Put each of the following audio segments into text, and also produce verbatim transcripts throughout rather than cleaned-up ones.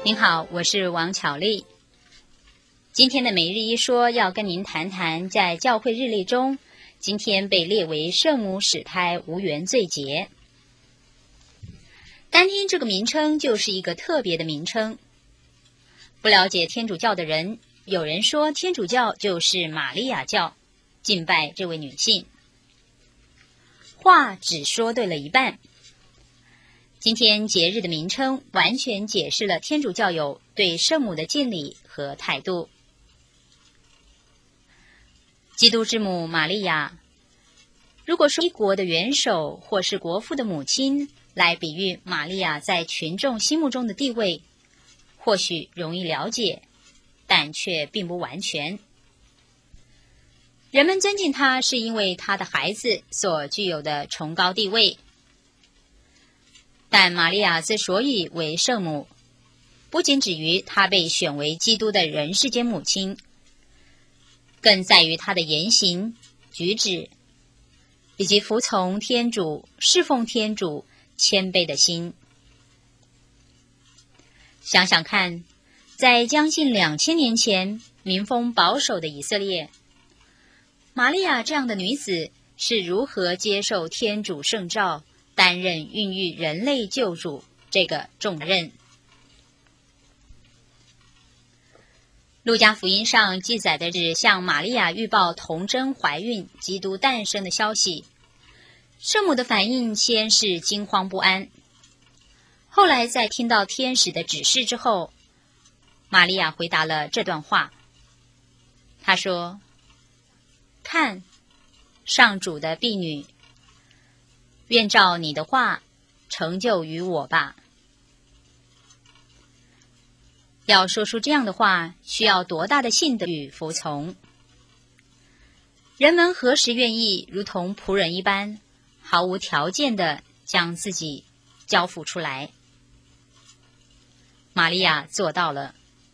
您好，我是王巧丽。今天的每日一说要跟您谈谈，在教会日历中，今天被列为圣母使胎无原罪节。单听这个名称就是一个特别的名称。不了解天主教的人，有人说天主教就是玛利亚教，敬拜这位女性。话只说对了一半。今天节日的名称完全解释了天主教友对圣母的敬礼和态度。基督之母玛利亚，如果说一国的元首或是国父的母亲来比喻玛利亚在群众心目中的地位，或许容易了解，但却并不完全。人们尊敬她是因为她的孩子所具有的崇高地位。但玛利亚之所以为圣母，不仅止于她被选为基督的人世间母亲，更在于她的言行举止以及服从天主、侍奉天主、谦卑的心。想想看，在将近两千年前民风保守的以色列，玛利亚这样的女子是如何接受天主圣召，担任孕育人类救主这个重任。路加福音上记载的是向玛利亚预报童贞怀孕、基督诞生的消息。圣母的反应先是惊慌不安，后来在听到天使的指示之后，玛利亚回答了这段话。她说：看，上主的婢女，愿照你的话成就于我吧。要说出这样的话，需要多大的信德与服从？人们何时愿意如同仆人一般，毫无条件地将自己交付出来？玛利亚做到了。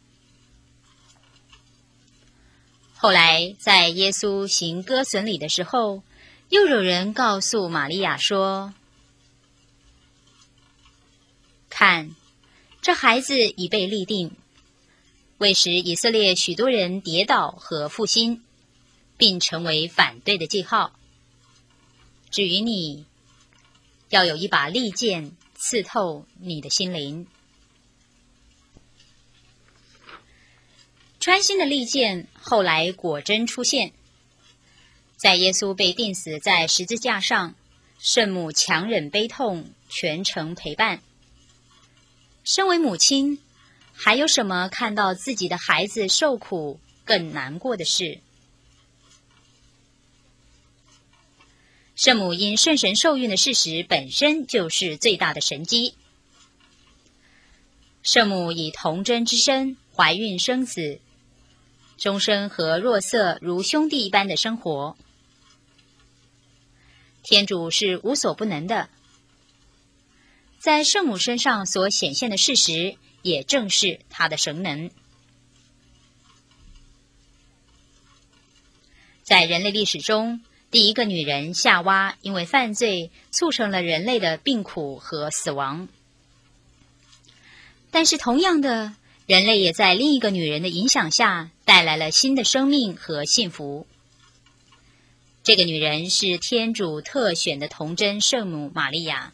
后来在耶稣行割损礼的时候，又有人告诉玛利亚说：看，这孩子已被立定，为使以色列许多人跌倒和复兴，并成为反对的记号。至于你，要有一把利剑刺透你的心灵。穿心的利剑后来果真出现。在耶稣被钉死在十字架上，圣母强忍悲痛，全程陪伴。身为母亲，还有什么看到自己的孩子受苦更难过的事？圣母因圣神受孕的事实本身就是最大的神迹。圣母以童贞之身怀孕生子，终生和若瑟如兄弟一般的生活。天主是无所不能的，在圣母身上所显现的事实，也正是她的神能。在人类历史中，第一个女人夏娃因为犯罪，促成了人类的病苦和死亡。但是同样的，人类也在另一个女人的影响下，带来了新的生命和幸福。这个女人是天主特选的童贞圣母玛利亚。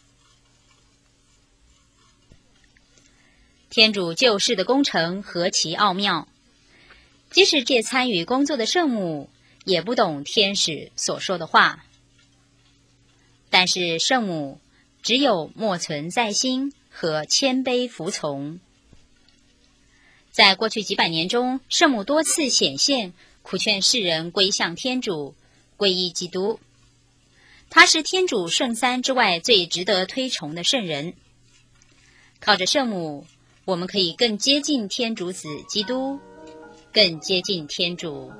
天主救世的工程何其奥妙，即使这参与工作的圣母也不懂天使所说的话，但是圣母只有默存在心和谦卑服从。在过去几百年中，圣母多次显现，苦劝世人归向天主，皈依基督。她是天主圣三之外最值得推崇的圣人。靠着圣母，我们可以更接近天主子基督，更接近天主。